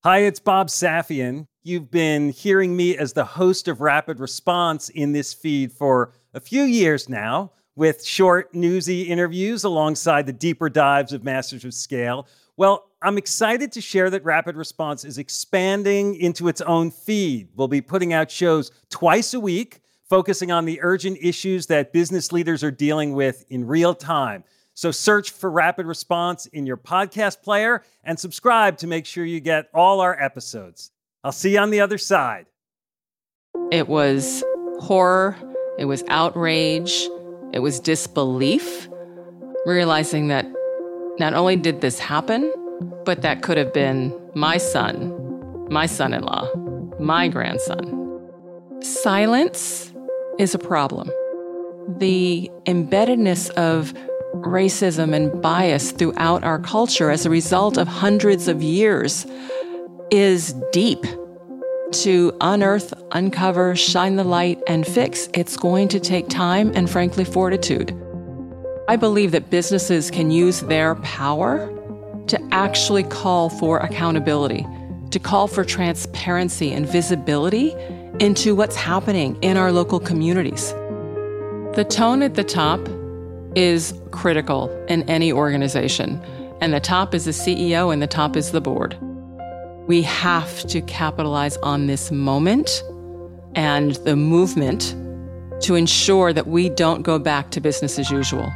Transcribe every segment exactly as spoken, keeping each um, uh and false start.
Hi, it's Bob Safian. You've been hearing me as the host of Rapid Response in this feed for a few years now, with short, newsy interviews alongside the deeper dives of Masters of Scale. Well, I'm excited to share that Rapid Response is expanding into its own feed. We'll be putting out shows twice a week, focusing on the urgent issues that business leaders are dealing with in real time. So search for Rapid Response in your podcast player and subscribe to make sure you get all our episodes. I'll see you on the other side. It was horror, it was outrage, it was disbelief, realizing that not only did this happen, but that could have been my son, my son-in-law, my grandson. Silence is a problem. The embeddedness of racism and bias throughout our culture as a result of hundreds of years is deep. To unearth, uncover, shine the light, and fix, it's going to take time and, frankly, fortitude. I believe that businesses can use their power to actually call for accountability, to call for transparency and visibility into what's happening in our local communities. The tone at the top is critical in any organization, and the top is the C E O and the top is the board. We have to capitalize on this moment and the movement to ensure that we don't go back to business as usual.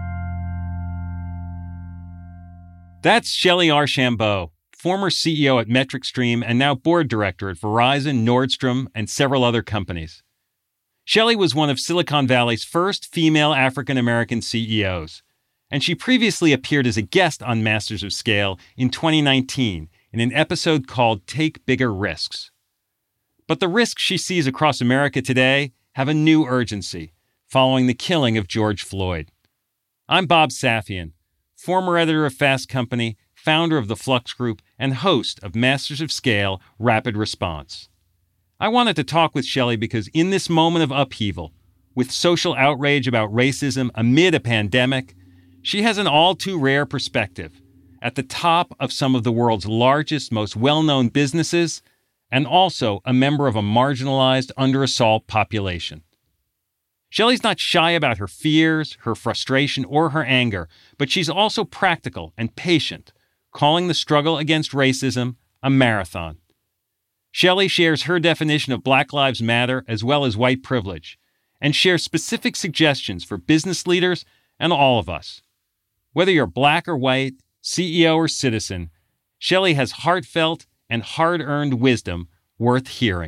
That's Shelley Archambault, former C E O at MetricStream and now board director at Verizon, Nordstrom, and several other companies. Shelley was one of Silicon Valley's first female African-American C E Os, and she previously appeared as a guest on Masters of Scale in twenty nineteen in an episode called Take Bigger Risks. But the risks she sees across America today have a new urgency following the killing of George Floyd. I'm Bob Safian, former editor of Fast Company, founder of the Flux Group, and host of Masters of Scale Rapid Response. I wanted to talk with Shelley because in this moment of upheaval, with social outrage about racism amid a pandemic, she has an all-too-rare perspective at the top of some of the world's largest, most well-known businesses, and also a member of a marginalized, under-assault population. Shelley's not shy about her fears, her frustration, or her anger, but she's also practical and patient, calling the struggle against racism a marathon. Shelley shares her definition of Black Lives Matter as well as white privilege, and shares specific suggestions for business leaders and all of us. Whether you're black or white, C E O or citizen, Shelley has heartfelt and hard-earned wisdom worth hearing.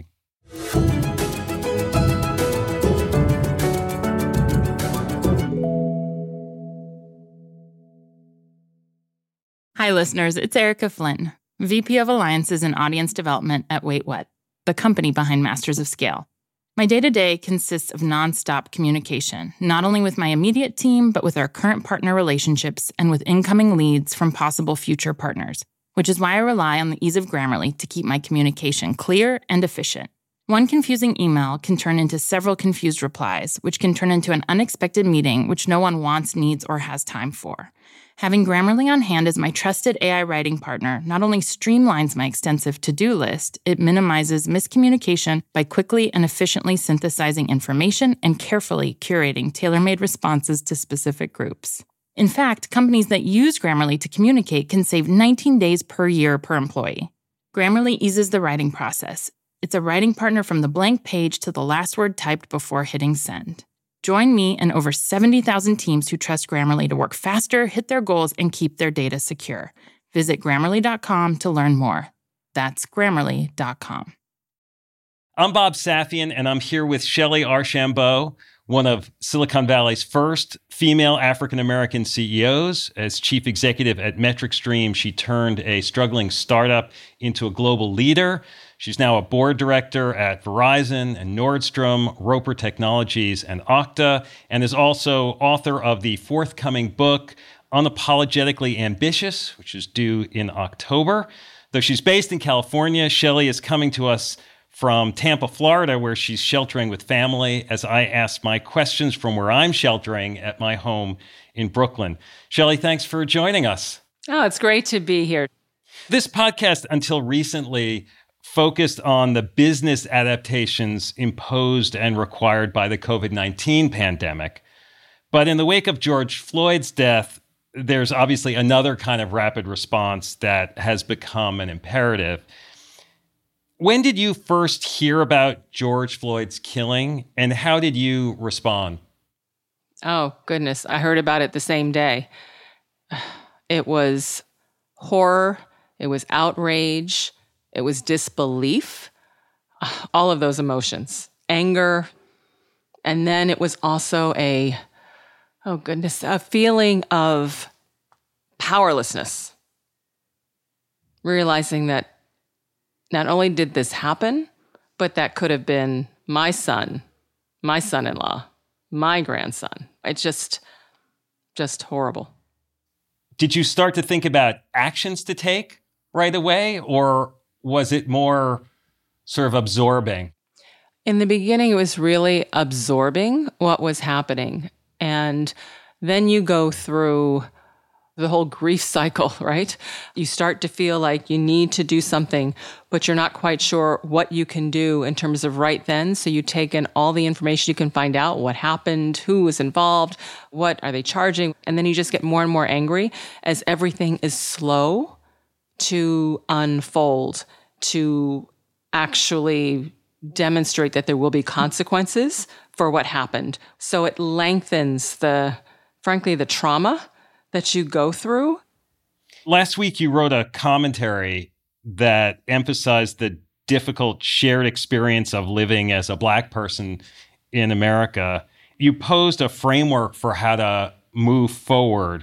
Hi, listeners. It's Erica Flynn, V P of Alliances and Audience Development at Wait What, the company behind Masters of Scale. My day-to-day consists of nonstop communication, not only with my immediate team, but with our current partner relationships and with incoming leads from possible future partners, which is why I rely on the ease of Grammarly to keep my communication clear and efficient. One confusing email can turn into several confused replies, which can turn into an unexpected meeting which no one wants, needs, or has time for. Having Grammarly on hand as my trusted A I writing partner not only streamlines my extensive to-do list, it minimizes miscommunication by quickly and efficiently synthesizing information and carefully curating tailor-made responses to specific groups. In fact, companies that use Grammarly to communicate can save nineteen days per year per employee. Grammarly eases the writing process. It's a writing partner from the blank page to the last word typed before hitting send. Join me and over seventy thousand teams who trust Grammarly to work faster, hit their goals, and keep their data secure. Visit Grammarly dot com to learn more. That's Grammarly dot com. I'm Bob Safian, and I'm here with Shelley Archambault, one of Silicon Valley's first female African-American C E Os. As chief executive at MetricStream, she turned a struggling startup into a global leader. She's now a board director at Verizon and Nordstrom, Roper Technologies, and Okta, and is also author of the forthcoming book, Unapologetically Ambitious, which is due in October. Though she's based in California, Shelley is coming to us from Tampa, Florida, where she's sheltering with family, as I ask my questions from where I'm sheltering at my home in Brooklyn. Shelley, thanks for joining us. Oh, it's great to be here. This podcast, until recently, focused on the business adaptations imposed and required by the covid nineteen pandemic. But in the wake of George Floyd's death, there's obviously another kind of rapid response that has become an imperative. When did you first hear about George Floyd's killing, and how did you respond? Oh, goodness. I heard about it the same day. It was horror. It was outrage. It was disbelief. All of those emotions. Anger. And then it was also a, oh goodness, a feeling of powerlessness. Realizing that not only did this happen, but that could have been my son, my son-in-law, my grandson. It's just, just horrible. Did you start to think about actions to take right away, or was it more sort of absorbing? In the beginning, it was really absorbing what was happening. And then you go through the whole grief cycle, right? You start to feel like you need to do something, but you're not quite sure what you can do in terms of right then. So you take in all the information you can find out, what happened, who was involved, what are they charging? And then you just get more and more angry as everything is slow to unfold, to actually demonstrate that there will be consequences for what happened. So it lengthens the, frankly, the trauma that you go through. Last week, you wrote a commentary that emphasized the difficult shared experience of living as a Black person in America. You posed a framework for how to move forward,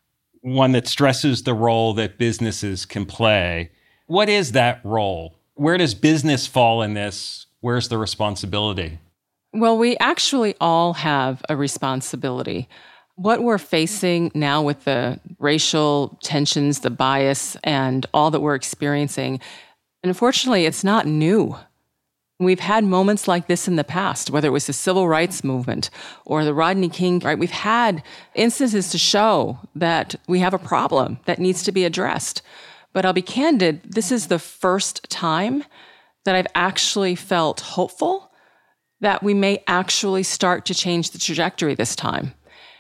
one that stresses the role that businesses can play. What is that role? Where does business fall in this? Where's the responsibility? Well, we actually all have a responsibility. What we're facing now with the racial tensions, the bias, and all that we're experiencing, unfortunately, it's not new. We've had moments like this in the past, whether it was the civil rights movement or the Rodney King, right? We've had instances to show that we have a problem that needs to be addressed. But I'll be candid, this is the first time that I've actually felt hopeful that we may actually start to change the trajectory this time.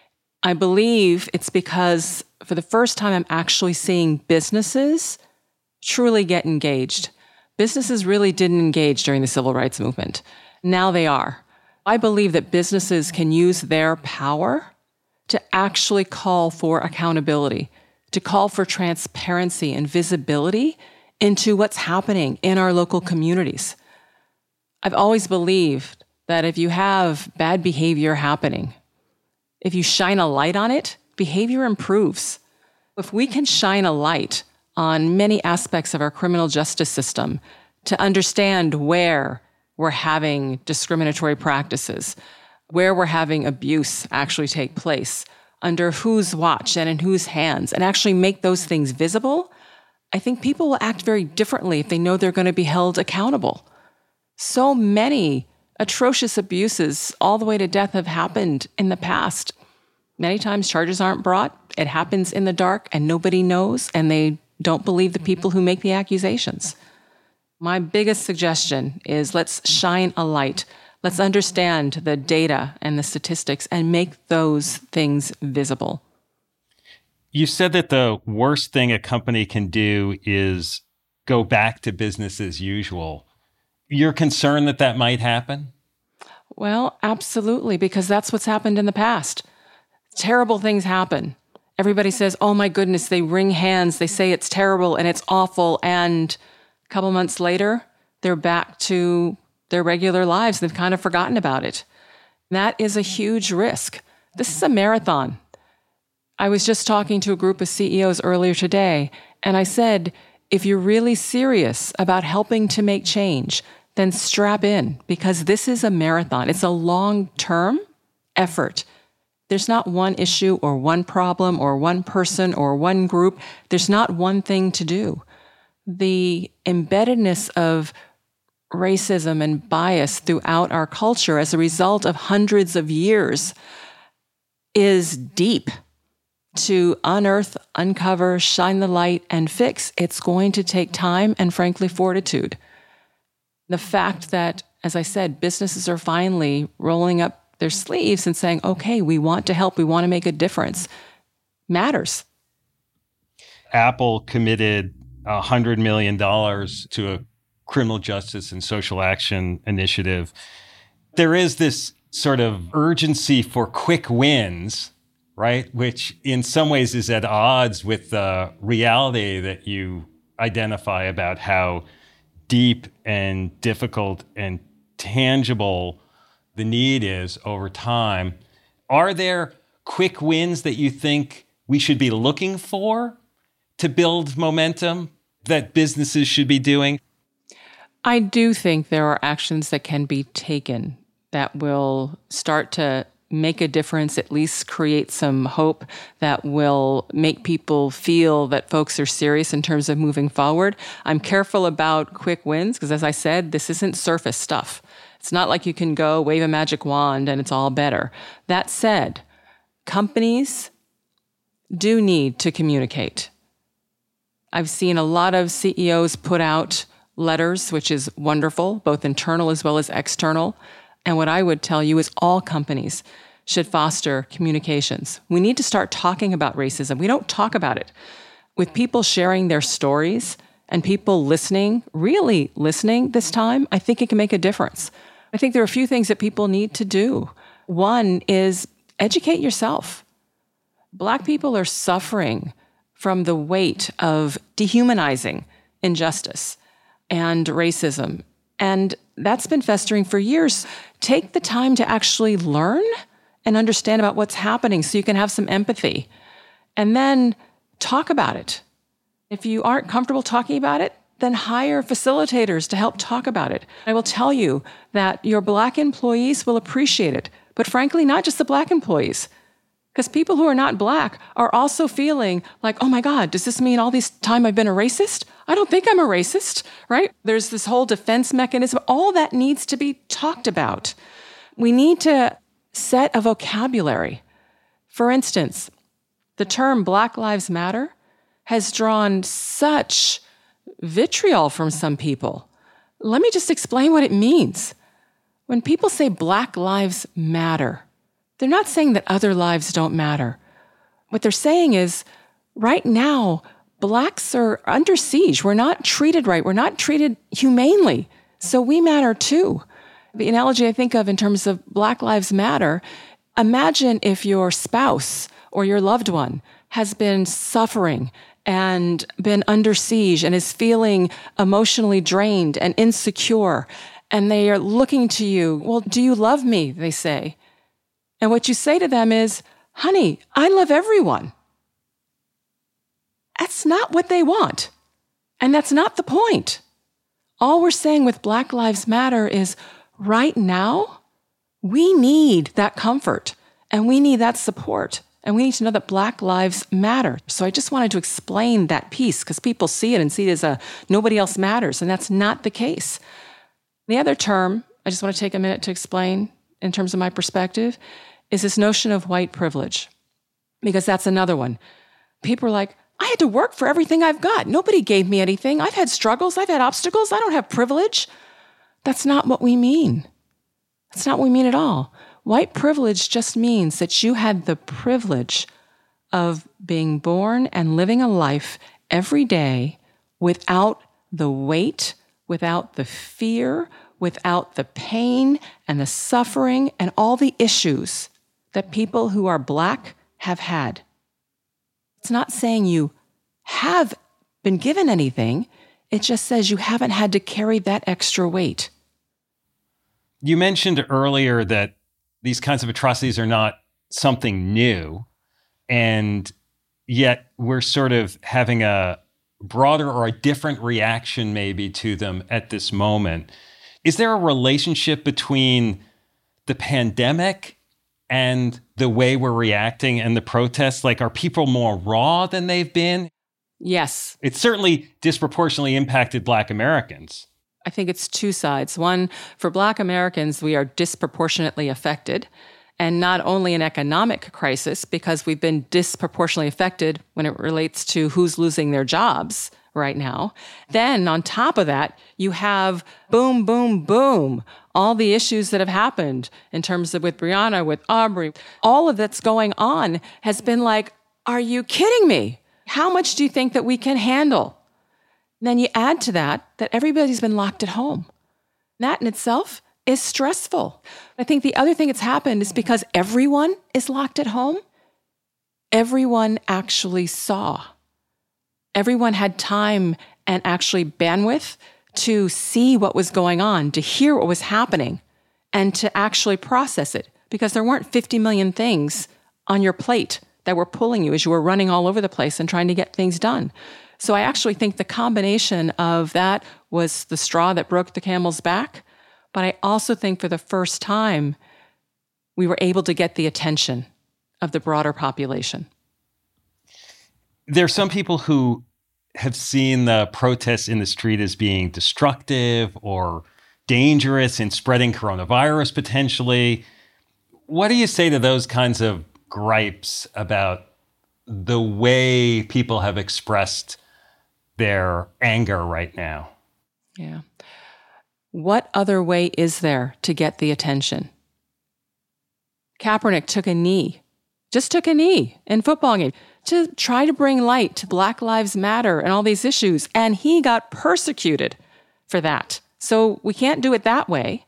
I believe it's because for the first time, I'm actually seeing businesses truly get engaged. Businesses really didn't engage during the civil rights movement. Now they are. I believe that businesses can use their power to actually call for accountability, to call for transparency and visibility into what's happening in our local communities. I've always believed that if you have bad behavior happening, if you shine a light on it, behavior improves. If we can shine a light on many aspects of our criminal justice system to understand where we're having discriminatory practices, where we're having abuse actually take place, under whose watch and in whose hands, and actually make those things visible, I think people will act very differently if they know they're going to be held accountable. So many atrocious abuses all the way to death have happened in the past. Many times charges aren't brought. It happens in the dark and nobody knows, and they don't believe the people who make the accusations. My biggest suggestion is let's shine a light. Let's understand the data and the statistics and make those things visible. You said that the worst thing a company can do is go back to business as usual. You're concerned that that might happen? Well, absolutely, because that's what's happened in the past. Terrible things happen. Everybody says, oh my goodness, they wring hands, they say it's terrible and it's awful, and a couple months later, they're back to their regular lives. They've kind of forgotten about it. That is a huge risk. This is a marathon. I was just talking to a group of C E Os earlier today, and I said, if you're really serious about helping to make change, then strap in, because this is a marathon. It's a long-term effort. There's not one issue or one problem or one person or one group. There's not one thing to do. The embeddedness of racism and bias throughout our culture as a result of hundreds of years is deep. to unearth, uncover, shine the light, and fix. It's going to take time and, frankly, fortitude. The fact that, as I said, businesses are finally rolling up their sleeves and saying, okay, we want to help, we want to make a difference, matters. Apple committed one hundred million dollars to a criminal justice and social action initiative. There is this sort of urgency for quick wins, right? Which in some ways is at odds with the reality that you identify about how deep and difficult and tangible the need is over time. Are there quick wins that you think we should be looking for to build momentum that businesses should be doing? I do think there are actions that can be taken that will start to make a difference, at least create some hope that will make people feel that folks are serious in terms of moving forward. I'm careful about quick wins because, as I said, this isn't surface stuff. It's not like you can go wave a magic wand and it's all better. That said, companies do need to communicate. I've seen a lot of C E Os put out letters, which is wonderful, both internal as well as external. And what I would tell you is all companies should foster communications. We need to start talking about racism. We don't talk about it. With people sharing their stories and people listening, really listening this time, I think it can make a difference. I think there are a few things that people need to do. One is educate yourself. Black people are suffering from the weight of dehumanizing injustice and racism. And that's been festering for years. Take the time to actually learn and understand about what's happening so you can have some empathy. And then talk about it. If you aren't comfortable talking about it, then hire facilitators to help talk about it. I will tell you that your Black employees will appreciate it. But frankly, not just the Black employees. Because people who are not Black are also feeling like, oh my God, does this mean all this time I've been a racist? I don't think I'm a racist, right? There's this whole defense mechanism. All that needs to be talked about. We need to set a vocabulary. For instance, the term Black Lives Matter has drawn such vitriol from some people. Let me just explain what it means. When people say Black Lives Matter, they're not saying that other lives don't matter. What they're saying is, right now, Blacks are under siege. We're not treated right. We're not treated humanely. So we matter too. The analogy I think of in terms of Black Lives Matter, imagine if your spouse or your loved one has been suffering and been under siege and is feeling emotionally drained and insecure, and they are looking to you. Well, do you love me? They say. And what you say to them is, honey, I love everyone. That's not what they want. And that's not the point. All we're saying with Black Lives Matter is right now, we need that comfort and we need that support. And we need to know that Black lives matter. So I just wanted to explain that piece because people see it and see it as a nobody else matters. And that's not the case. The other term I just want to take a minute to explain in terms of my perspective is this notion of white privilege, because that's another one. People are like, I had to work for everything I've got. Nobody gave me anything. I've had struggles. I've had obstacles. I don't have privilege. That's not what we mean. That's not what we mean at all. White privilege just means that you had the privilege of being born and living a life every day without the weight, without the fear, without the pain and the suffering and all the issues that people who are Black have had. It's not saying you have been given anything. It just says you haven't had to carry that extra weight. You mentioned earlier that these kinds of atrocities are not something new, and yet we're sort of having a broader or a different reaction maybe to them at this moment. Is there a relationship between the pandemic and the way we're reacting and the protests? Like, are people more raw than they've been? Yes. It certainly disproportionately impacted Black Americans. I think it's two sides. One, for Black Americans, we are disproportionately affected. and not only an economic crisis because we've been disproportionately affected when it relates to who's losing their jobs right now. Then on top of that, you have boom, boom, boom, all the issues that have happened in terms of with Breonna, with Aubrey, all of that's going on has been like, are you kidding me? How much do you think that we can handle? And then you add to that, that everybody's been locked at home. That in itself is stressful. I think the other thing that's happened is because everyone is locked at home, everyone actually saw. Everyone had time and actually bandwidth to see what was going on, to hear what was happening, and to actually process it, because there weren't fifty million things on your plate that were pulling you as you were running all over the place and trying to get things done. So I actually think the combination of that was the straw that broke the camel's back. But I also think for the first time, we were able to get the attention of the broader population. There are some people who have seen the protests in the street as being destructive or dangerous in spreading coronavirus potentially. What do you say to those kinds of gripes about the way people have expressed their anger right now? Yeah. What other way is there to get the attention? Kaepernick took a knee, just took a knee in football game to try to bring light to Black Lives Matter and all these issues, and he got persecuted for that. So we can't do it that way.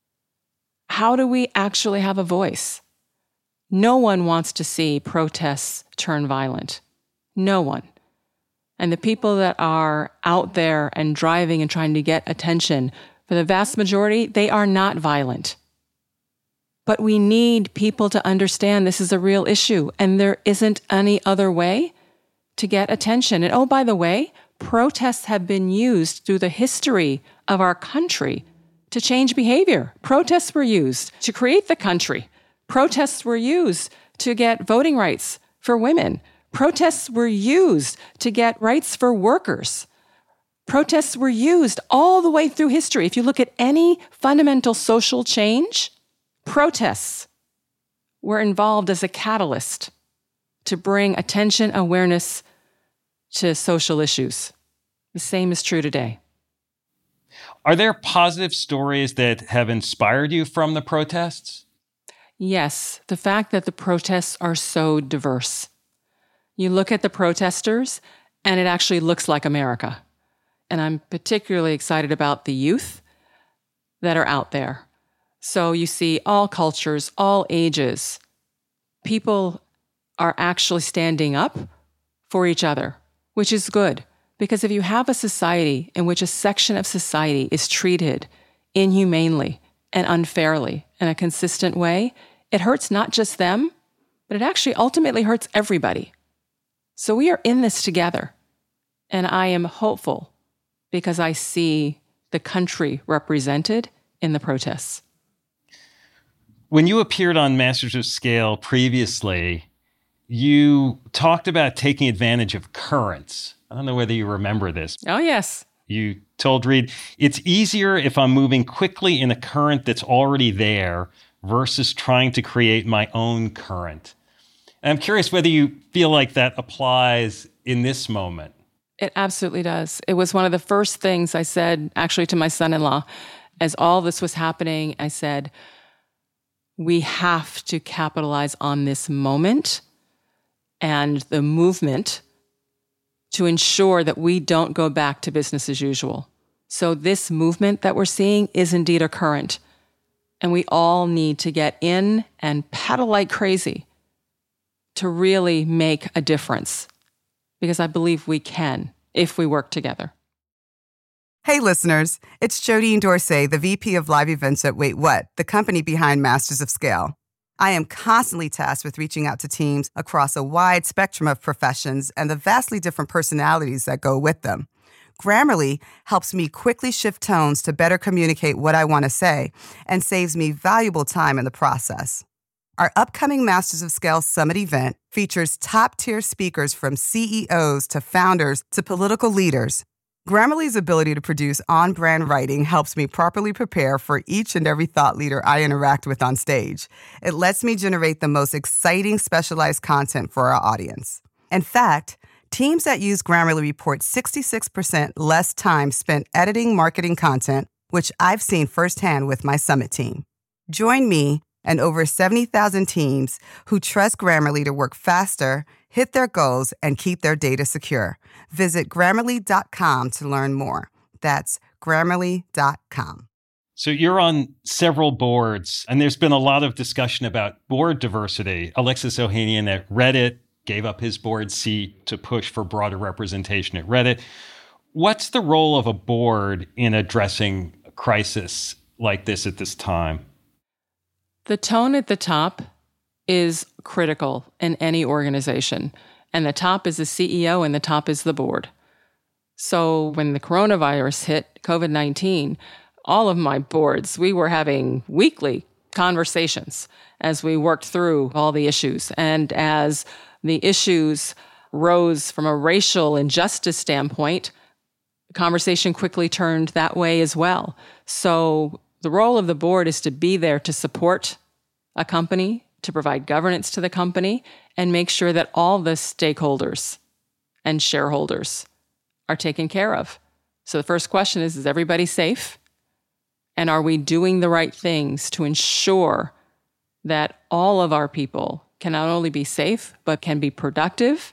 How do we actually have a voice? No one wants to see protests turn violent. No one. And the people that are out there and driving and trying to get attention, for the vast majority, they are not violent. But we need people to understand this is a real issue, and there isn't any other way to get attention. And oh, by the way, protests have been used through the history of our country to change behavior. Protests were used to create the country. Protests were used to get voting rights for women. Protests were used to get rights for workers. Protests were used all the way through history. If you look at any fundamental social change, protests were involved as a catalyst to bring attention, awareness to social issues. The same is true today. Are there positive stories that have inspired you from the protests? Yes, the fact that the protests are so diverse. You look at the protesters, and it actually looks like America. And I'm particularly excited about the youth that are out there. So you see all cultures, all ages. People are actually standing up for each other, which is good. Because if you have a society in which a section of society is treated inhumanely and unfairly in a consistent way, it hurts not just them, but it actually ultimately hurts everybody. So we are in this together. And I am hopeful because I see the country represented in the protests. When you appeared on Masters of Scale previously, you talked about taking advantage of currents. I don't know whether you remember this. Oh, yes. You told Reed, it's easier if I'm moving quickly in a current that's already there versus trying to create my own current. And I'm curious whether you feel like that applies in this moment. It absolutely does. It was one of the first things I said, actually, to my son-in-law. As all this was happening, I said, we have to capitalize on this moment and the movement to ensure that we don't go back to business as usual. So this movement that we're seeing is indeed a current. And we all need to get in and paddle like crazy to really make a difference. Because I believe we can if we work together. Hey, listeners. It's Jodine Dorsey, the V P of Live Events at Wait What, the company behind Masters of Scale. I am constantly tasked with reaching out to teams across a wide spectrum of professions and the vastly different personalities that go with them. Grammarly helps me quickly shift tones to better communicate what I want to say and saves me valuable time in the process. Our upcoming Masters of Scale Summit event features top-tier speakers from C E Os to founders to political leaders. Grammarly's ability to produce on-brand writing helps me properly prepare for each and every thought leader I interact with on stage. It lets me generate the most exciting specialized content for our audience. In fact, teams that use Grammarly report sixty-six percent less time spent editing marketing content, which I've seen firsthand with my Summit team. Join me and over seventy thousand teams who trust Grammarly to work faster, hit their goals, and keep their data secure. Visit Grammarly dot com to learn more. That's Grammarly dot com. So you're on several boards, and there's been a lot of discussion about board diversity. Alexis Ohanian at Reddit gave up his board seat to push for broader representation at Reddit. What's the role of a board in addressing a crisis like this at this time? The tone at the top is critical in any organization. And the top is the C E O and the top is the board. So when the coronavirus hit, COVID nineteen, all of my boards, we were having weekly conversations as we worked through all the issues. And as the issues rose from a racial injustice standpoint, the conversation quickly turned that way as well. So the role of the board is to be there to support a company, to provide governance to the company, and make sure that all the stakeholders and shareholders are taken care of. So the first question is, is everybody safe? And are we doing the right things to ensure that all of our people can not only be safe, but can be productive?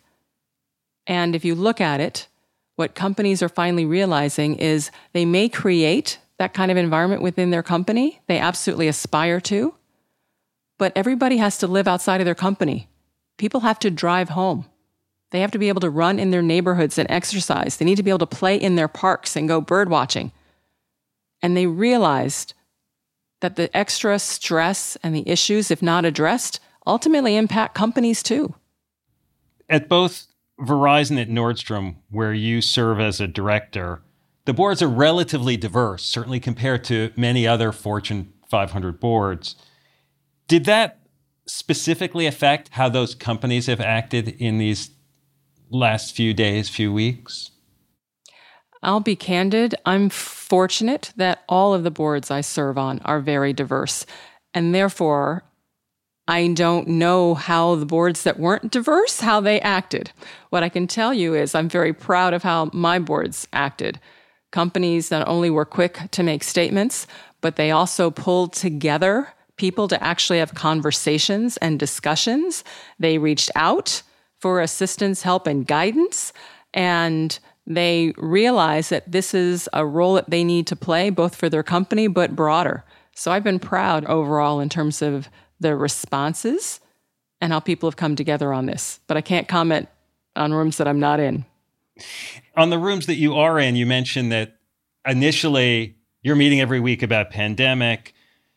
And if you look at it, what companies are finally realizing is they may create that kind of environment within their company. They absolutely aspire to. But everybody has to live outside of their company. People have to drive home. They have to be able to run in their neighborhoods and exercise. They need to be able to play in their parks and go bird watching. And they realized that the extra stress and the issues, if not addressed, ultimately impact companies too. At both Verizon and Nordstrom, where you serve as a director, the boards are relatively diverse, certainly compared to many other Fortune five hundred boards. Did that specifically affect how those companies have acted in these last few days, few weeks? I'll be candid. I'm fortunate that all of the boards I serve on are very diverse. And therefore, I don't know how the boards that weren't diverse, how they acted. What I can tell you is I'm very proud of how my boards acted. Companies not only were quick to make statements, but they also pulled together people to actually have conversations and discussions. They reached out for assistance, help, and guidance, and they realized that this is a role that they need to play, both for their company, but broader. So I've been proud overall in terms of the responses and how people have come together on this. But I can't comment on rooms that I'm not in. On the rooms that you are in, you mentioned that initially you're meeting every week about pandemic.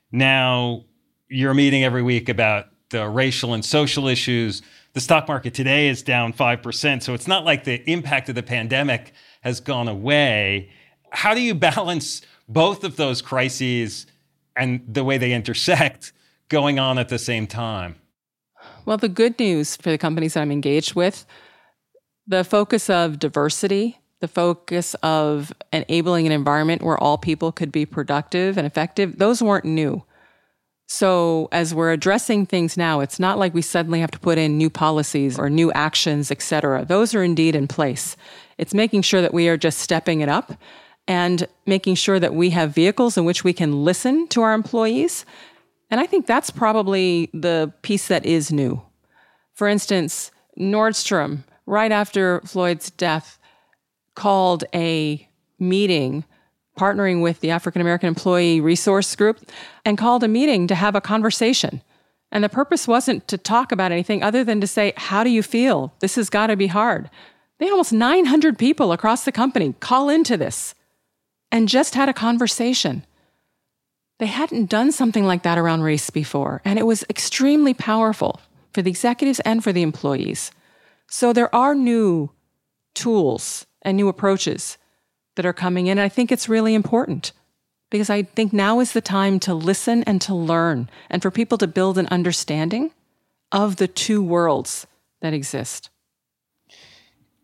Now you're meeting every week about the racial and social issues. The stock market today is down five percent. So it's not like the impact of the pandemic has gone away. How do you balance both of those crises and the way they intersect going on at the same time? Well, the good news for the companies that I'm engaged with, the focus of diversity, the focus of enabling an environment where all people could be productive and effective, those weren't new. So as we're addressing things now, it's not like we suddenly have to put in new policies or new actions, et cetera. Those are indeed in place. It's making sure that we are just stepping it up and making sure that we have vehicles in which we can listen to our employees. And I think that's probably the piece that is new. For instance, Nordstrom, right after Floyd's death, called a meeting partnering with the African American Employee Resource Group and called a meeting to have a conversation. And the purpose wasn't to talk about anything other than to say, how do you feel? This has got to be hard. They had almost nine hundred people across the company call into this and just had a conversation. They hadn't done something like that around race before, and it was extremely powerful for the executives and for the employees. So there are new tools and new approaches that are coming in. I think it's really important because I think now is the time to listen and to learn and for people to build an understanding of the two worlds that exist.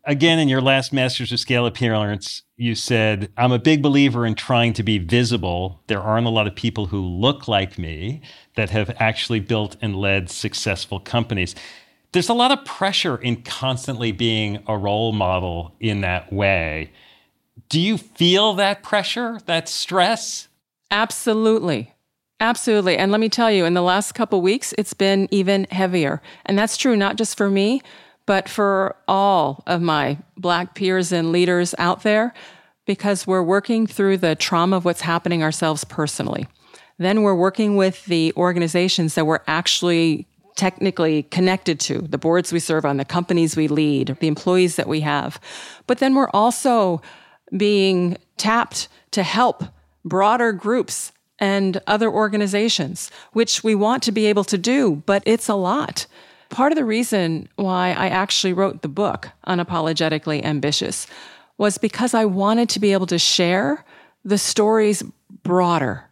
Again, in your last Masters of Scale appearance, you said, I'm a big believer in trying to be visible. There aren't a lot of people who look like me that have actually built and led successful companies. There's a lot of pressure in constantly being a role model in that way. Do you feel that pressure, that stress? Absolutely. Absolutely. And let me tell you, in the last couple weeks, it's been even heavier. And that's true not just for me, but for all of my Black peers and leaders out there, because we're working through the trauma of what's happening ourselves personally. Then we're working with the organizations that we're actually technically connected to, the boards we serve on, the companies we lead, the employees that we have. But then we're also being tapped to help broader groups and other organizations, which we want to be able to do, but it's a lot. Part of the reason why I actually wrote the book, Unapologetically Ambitious, was because I wanted to be able to share the stories broader,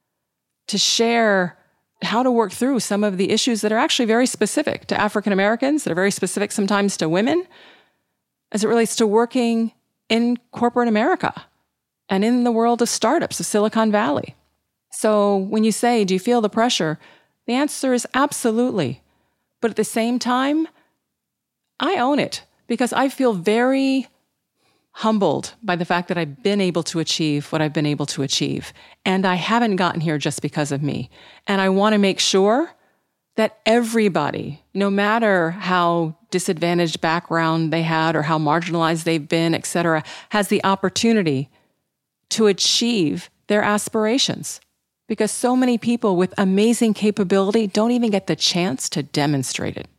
to share how to work through some of the issues that are actually very specific to African Americans, that are very specific sometimes to women, as it relates to working in corporate America and in the world of startups of Silicon Valley. So when you say, do you feel the pressure? The answer is absolutely. But at the same time, I own it because I feel very humbled by the fact that I've been able to achieve what I've been able to achieve. And I haven't gotten here just because of me. And I want to make sure that everybody, no matter how disadvantaged background they had or how marginalized they've been, et cetera, has the opportunity to achieve their aspirations. Because so many people with amazing capability don't even get the chance to demonstrate it.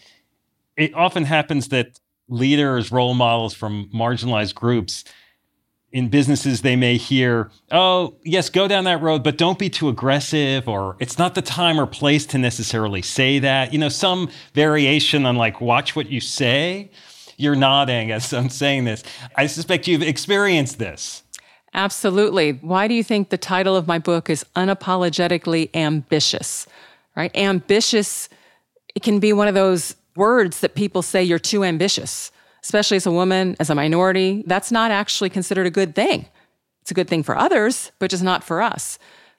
It often happens that leaders, role models from marginalized groups in businesses, they may hear, oh, yes, go down that road, but don't be too aggressive, or it's not the time or place to necessarily say that. You know, some variation on like, watch what you say. You're nodding as I'm saying this. I suspect you've experienced this. Absolutely. Why do you think the title of my book is Unapologetically Ambitious, right? Ambitious, it can be one of those words that people say you're too ambitious, especially as a woman, as a minority. That's not actually considered a good thing. It's a good thing for others, but just not for us.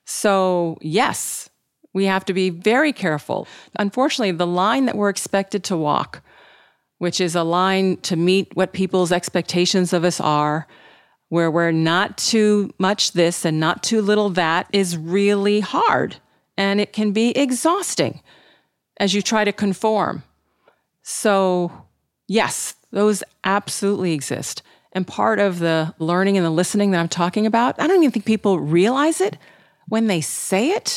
So yes, we have to be very careful. Unfortunately, the line that we're expected to walk, which is a line to meet what people's expectations of us are, where we're not too much this and not too little that, is really hard. And it can be exhausting as you try to conform. So yes, those absolutely exist. And part of the learning and the listening that I'm talking about, I don't even think people realize it when they say it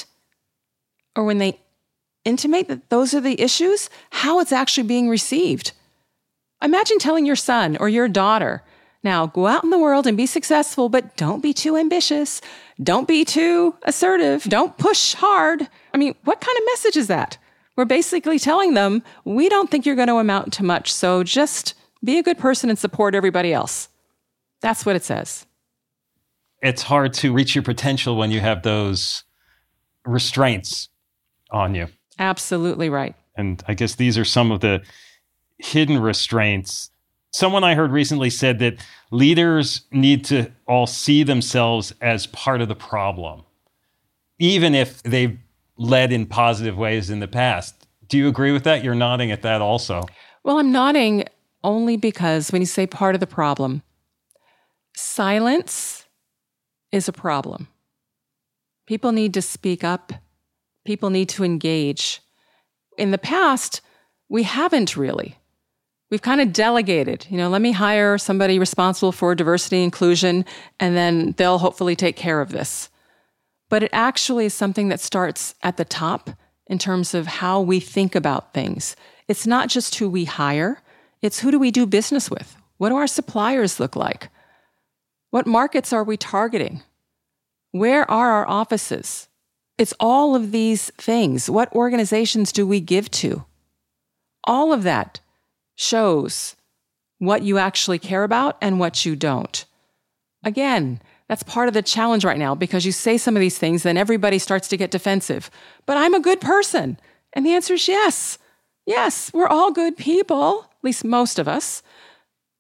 or when they intimate that those are the issues, how it's actually being received. Imagine telling your son or your daughter, now go out in the world and be successful, but don't be too ambitious. Don't be too assertive. Don't push hard. I mean, what kind of message is that? We're basically telling them, we don't think you're going to amount to much, so just be a good person and support everybody else. That's what it says. It's hard to reach your potential when you have those restraints on you. Absolutely right. And I guess these are some of the hidden restraints. Someone I heard recently said that leaders need to all see themselves as part of the problem, even if they've led in positive ways in the past. Do you agree with that? You're nodding at that also. Well, I'm nodding only because when you say part of the problem, silence is a problem. People need to speak up. People need to engage. In the past, we haven't really. We've kind of delegated, you know, let me hire somebody responsible for diversity and inclusion, and then they'll hopefully take care of this. But it actually is something that starts at the top in terms of how we think about things. It's not just who we hire, it's who do we do business with? What do our suppliers look like? What markets are we targeting? Where are our offices? It's all of these things. What organizations do we give to? All of that shows what you actually care about and what you don't. Again, that's part of the challenge right now, because you say some of these things, then everybody starts to get defensive. But I'm a good person. And the answer is yes. Yes, we're all good people, at least most of us.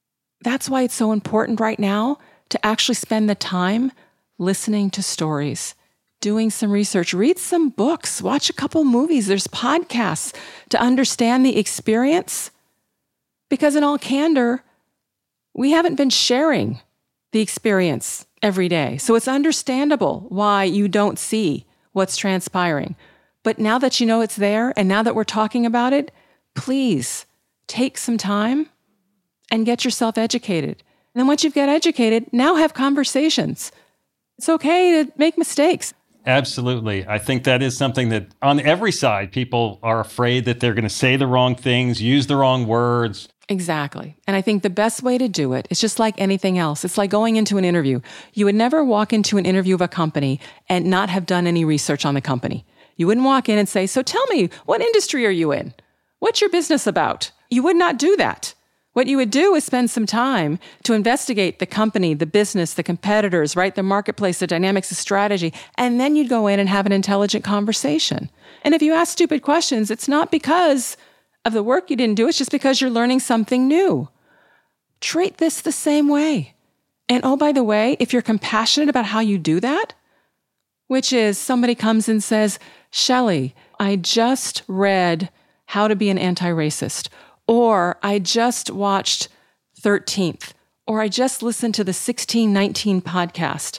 that's why it's so important right now to actually spend the time listening to stories, doing some research, read some books, watch a couple movies. There's podcasts to understand the experience. Because in all candor, we haven't been sharing the experience every day. So it's understandable why you don't see what's transpiring. But now that you know it's there, and now that we're talking about it, please take some time and get yourself educated. And then once you've got educated, now have conversations. It's okay to make mistakes. Absolutely. I think that is something that on every side, people are afraid that they're going to say the wrong things, use the wrong words. Exactly. And I think the best way to do it is just like anything else. It's like going into an interview. You would never walk into an interview of a company and not have done any research on the company. You wouldn't walk in and say, so tell me, what industry are you in? What's your business about? You would not do that. What you would do is spend some time to investigate the company, the business, the competitors, right? The marketplace, the dynamics, the strategy. And then you'd go in and have an intelligent conversation. And if you ask stupid questions, it's not because of the work you didn't do. It's just because you're learning something new. Treat this the same way. And oh, by the way, if you're compassionate about how you do that, which is somebody comes and says, Shelley, I just read How to Be an Anti-Racist, or I just watched thirteenth, or I just listened to the sixteen nineteen podcast,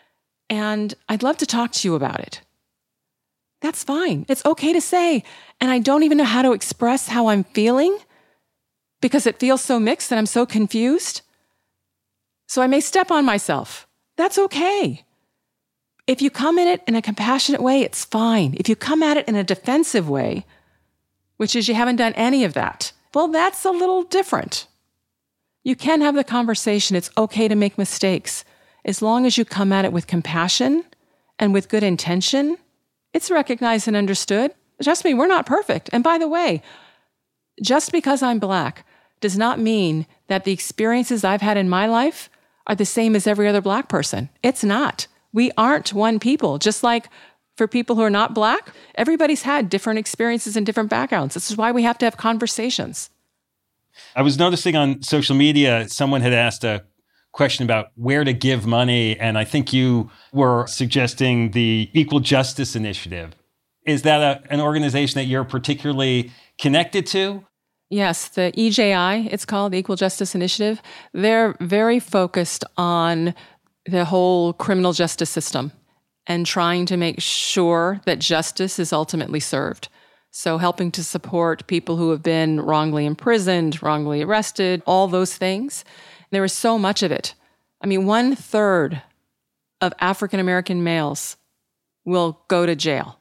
and I'd love to talk to you about it. That's fine. It's okay to say, and I don't even know how to express how I'm feeling because it feels so mixed and I'm so confused. So I may step on myself. That's okay. If you come in it in a compassionate way, it's fine. If you come at it in a defensive way, which is you haven't done any of that, well, that's a little different. You can have the conversation. It's okay to make mistakes. As long as you come at it with compassion and with good intention, it's recognized and understood. Trust me, we're not perfect. And by the way, just because I'm Black does not mean that the experiences I've had in my life are the same as every other Black person. It's not. We aren't one people. Just like for people who are not Black, everybody's had different experiences and different backgrounds. This is why we have to have conversations. I was noticing on social media, someone had asked a question about where to give money, and I think you were suggesting the Equal Justice Initiative. Is that a, an organization that you're particularly connected to? Yes, the E J I, it's called, the Equal Justice Initiative. They're very focused on the whole criminal justice system and trying to make sure that justice is ultimately served. So helping to support people who have been wrongly imprisoned, wrongly arrested, all those things. There is so much of it. I mean, one third of African-American males will go to jail.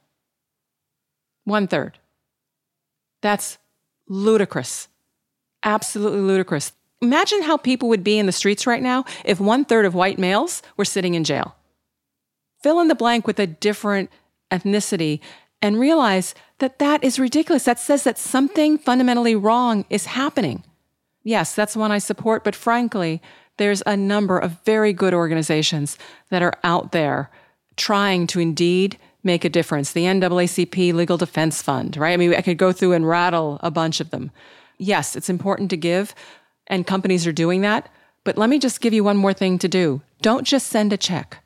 One third. That's ludicrous. Absolutely ludicrous. Imagine how people would be in the streets right now if one third of white males were sitting in jail. Fill in the blank with a different ethnicity and realize that that is ridiculous. That says that something fundamentally wrong is happening. Yes, that's one I support, but frankly, there's a number of very good organizations that are out there trying to indeed make a difference. The N double A C P Legal Defense Fund, right? I mean, I could go through and rattle a bunch of them. Yes, it's important to give, and companies are doing that. But let me just give you one more thing to do. Don't just send a check.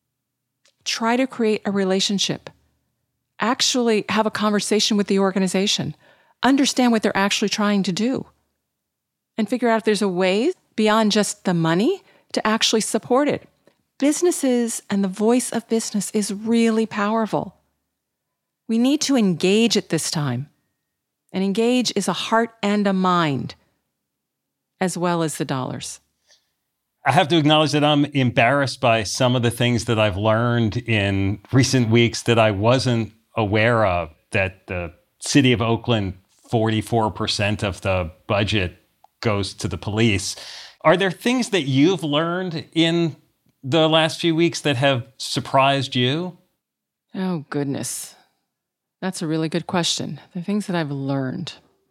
Try to create a relationship. Actually have a conversation with the organization. Understand what they're actually trying to do. And figure out if there's a way beyond just the money to actually support it. Businesses and the voice of business is really powerful. We need to engage at this time. And engage is a heart and a mind, as well as the dollars. I have to acknowledge that I'm embarrassed by some of the things that I've learned in recent weeks that I wasn't aware of, that the city of Oakland, forty-four percent of the budget goes to the police. Are there things that you've learned in the last few weeks that have surprised you? Oh, goodness. That's a really good question. The things that I've learned.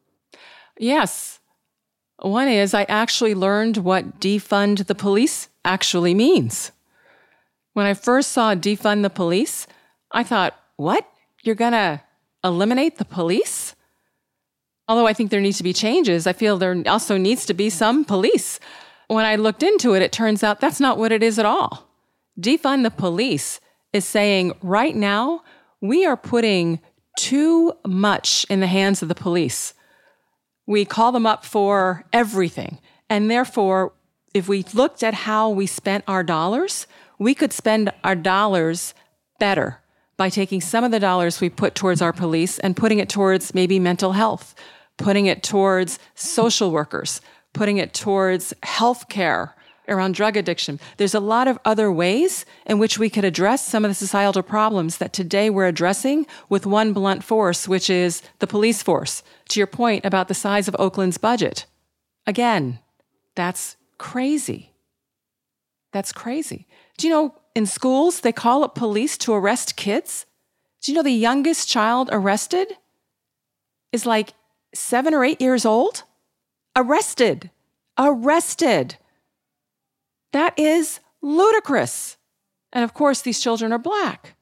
Yes. One is I actually learned what defund the police actually means. When I first saw defund the police, I thought, what? You're going to eliminate the police? Although I think there needs to be changes, I feel there also needs to be some police. When I looked into it, it turns out that's not what it is at all. Defund the police is saying right now, we are putting too much in the hands of the police. We call them up for everything. And therefore, if we looked at how we spent our dollars, we could spend our dollars better by taking some of the dollars we put towards our police and putting it towards maybe mental health, putting it towards social workers, putting it towards health care around drug addiction. There's a lot of other ways in which we could address some of the societal problems that today we're addressing with one blunt force, which is the police force. To your point about the size of Oakland's budget. Again, that's crazy. That's crazy. Do you know in schools they call up police to arrest kids? Do you know the youngest child arrested is like seven or eight years old? Arrested. Arrested. That is ludicrous. And of course, these children are Black.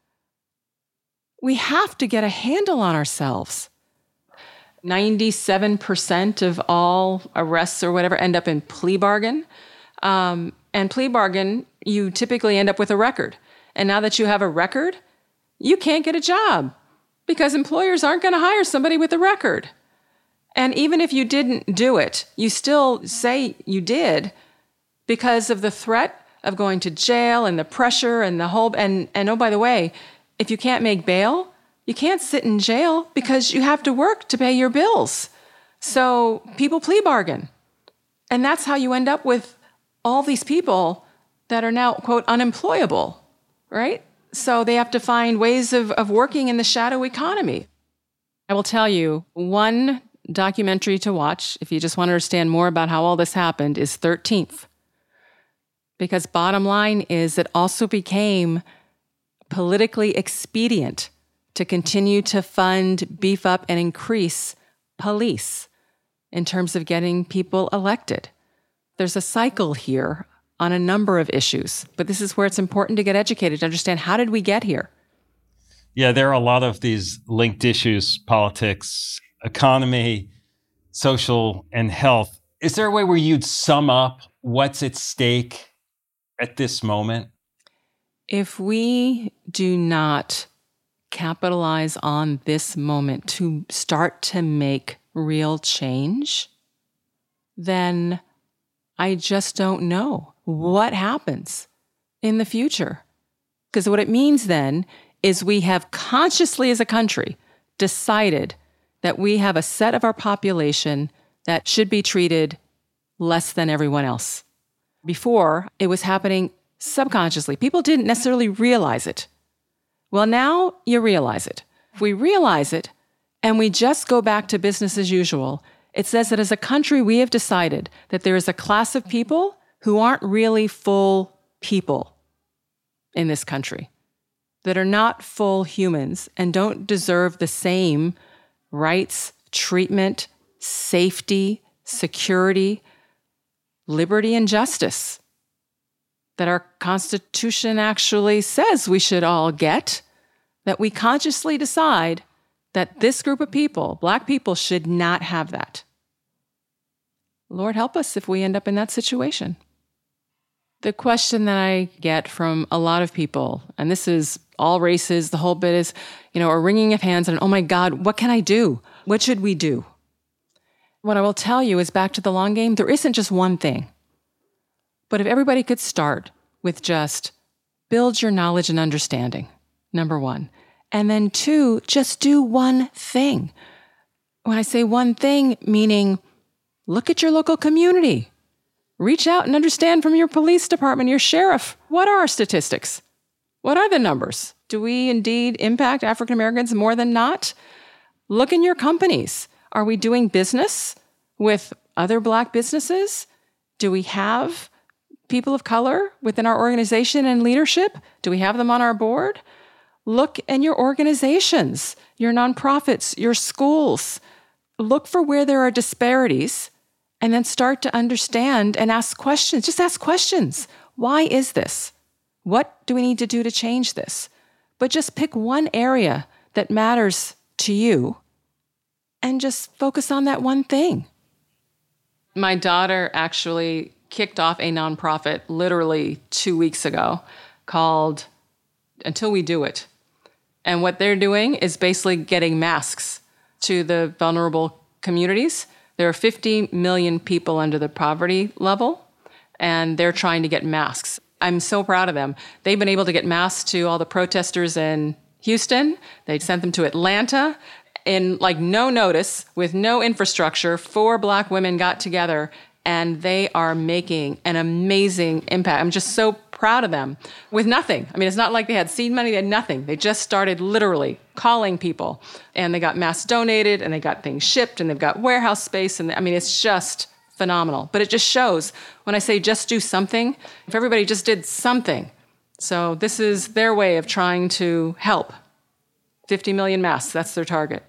We have to get a handle on ourselves. ninety-seven percent of all arrests or whatever end up in plea bargain. Um, and plea bargain, you typically end up with a record. And now that you have a record, you can't get a job because employers aren't going to hire somebody with a record. And even if you didn't do it, you still say you did because of the threat of going to jail and the pressure and the whole, and, and oh, by the way, if you can't make bail, you can't sit in jail because you have to work to pay your bills. So people plea bargain. And that's how you end up with all these people that are now, quote, unemployable, right? So they have to find ways of, of working in the shadow economy. I will tell you, one documentary to watch, if you just want to understand more about how all this happened, is thirteenth. Because bottom line is it also became politically expedient to continue to fund, beef up, and increase police in terms of getting people elected. There's a cycle here on a number of issues, but this is where it's important to get educated, to understand how did we get here? Yeah, there are a lot of these linked issues, politics, economy, social, and health. Is there a way where you'd sum up what's at stake at this moment? If we do not capitalize on this moment to start to make real change, then I just don't know what happens in the future. Because what it means then is we have consciously as a country decided that we have a set of our population that should be treated less than everyone else. Before, it was happening subconsciously. People didn't necessarily realize it. Well, now you realize it. If we realize it and we just go back to business as usual, it says that as a country, we have decided that there is a class of people who aren't really full people in this country, that are not full humans and don't deserve the same rights, treatment, safety, security, liberty, and justice that our Constitution actually says we should all get, that we consciously decide that this group of people, Black people, should not have that. Lord help us if we end up in that situation. The question that I get from a lot of people, and this is all races, the whole bit is, you know, a wringing of hands and, oh my God, what can I do? What should we do? What I will tell you is back to the long game, there isn't just one thing. But if everybody could start with just build your knowledge and understanding, number one. And then two, just do one thing. When I say one thing, meaning look at your local community. Reach out and understand from your police department, your sheriff, what are our statistics? What are the numbers? Do we indeed impact African Americans more than not? Look in your companies. Are we doing business with other Black businesses? Do we have people of color within our organization and leadership? Do we have them on our board? Look in your organizations, your nonprofits, your schools. Look for where there are disparities and then start to understand and ask questions. Just ask questions. Why is this? What do we need to do to change this? But just pick one area that matters to you and just focus on that one thing. My daughter actually kicked off a nonprofit literally two weeks ago called Until We Do It. And what they're doing is basically getting masks to the vulnerable communities. There are fifty million people under the poverty level, and they're trying to get masks. I'm so proud of them. They've been able to get masks to all the protesters in Houston. They sent them to Atlanta. In like no notice, with no infrastructure, four Black women got together, and they are making an amazing impact. I'm just so proud of them with nothing. I mean, it's not like they had seed money, they had nothing. They just started literally calling people, and they got masks donated, and they got things shipped, and they've got warehouse space. And I mean, it's just phenomenal. But it just shows when I say just do something, if everybody just did something. So this is their way of trying to help. fifty million masks, that's their target.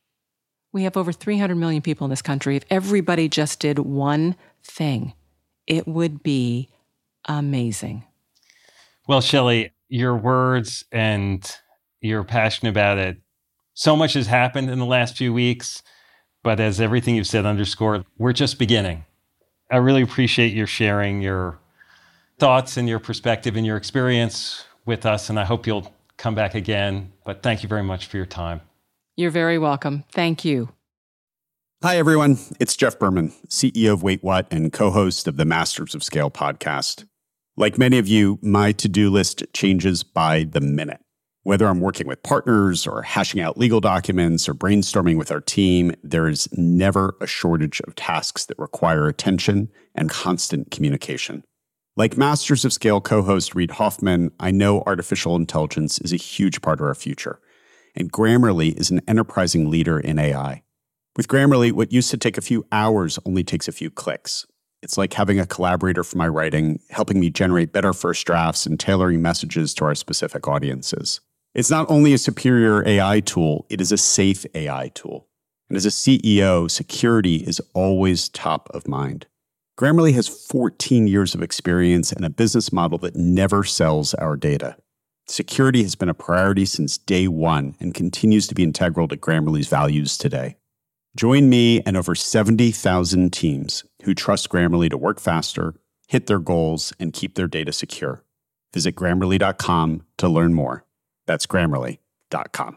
We have over three hundred million people in this country. If everybody just did one thing, it would be amazing. Well, Shelley, your words and your passion about it, so much has happened in the last few weeks, but as everything you've said underscored, we're just beginning. I really appreciate your sharing your thoughts and your perspective and your experience with us, and I hope you'll come back again. But thank you very much for your time. You're very welcome. Thank you. Hi, everyone. It's Jeff Berman, C E O of Wait What and co-host of the Masters of Scale podcast. Like many of you, my to-do list changes by the minute. Whether I'm working with partners or hashing out legal documents or brainstorming with our team, there is never a shortage of tasks that require attention and constant communication. Like Masters of Scale co-host Reid Hoffman, I know artificial intelligence is a huge part of our future, and Grammarly is an enterprising leader in A I. With Grammarly, what used to take a few hours only takes a few clicks. It's like having a collaborator for my writing, helping me generate better first drafts and tailoring messages to our specific audiences. It's not only a superior A I tool, it is a safe A I tool. And as a C E O, security is always top of mind. Grammarly has fourteen years of experience and a business model that never sells our data. Security has been a priority since day one and continues to be integral to Grammarly's values today. Join me and over seventy thousand teams who trust Grammarly to work faster, hit their goals, and keep their data secure. Visit Grammarly dot com to learn more. That's Grammarly dot com.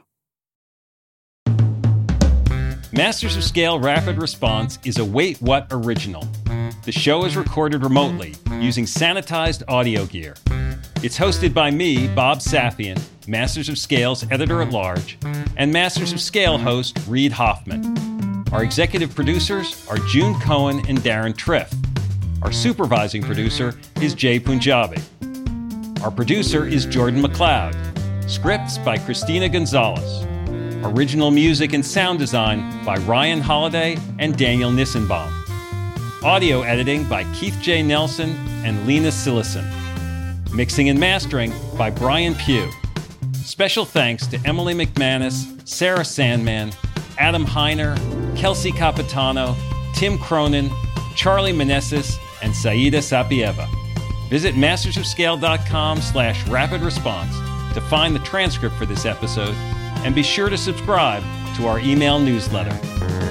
Masters of Scale Rapid Response is a Wait What original. The show is recorded remotely using sanitized audio gear. It's hosted by me, Bob Safian, Masters of Scale's editor-at-large, and Masters of Scale host Reid Hoffman. Our executive producers are June Cohen and Darren Triff. Our supervising producer is Jay Punjabi. Our producer is Jordan McLeod. Scripts by Christina Gonzalez. Original music and sound design by Ryan Holiday and Daniel Nissenbaum. Audio editing by Keith J. Nelson and Lena Sillison. Mixing and mastering by Brian Pugh. Special thanks to Emily McManus, Sarah Sandman, Adam Heiner, Kelsey Capitano, Tim Cronin, Charlie Meneses, and Saida Sapieva. Visit mastersofscale.com slash rapid response to find the transcript for this episode, and be sure to subscribe to our email newsletter.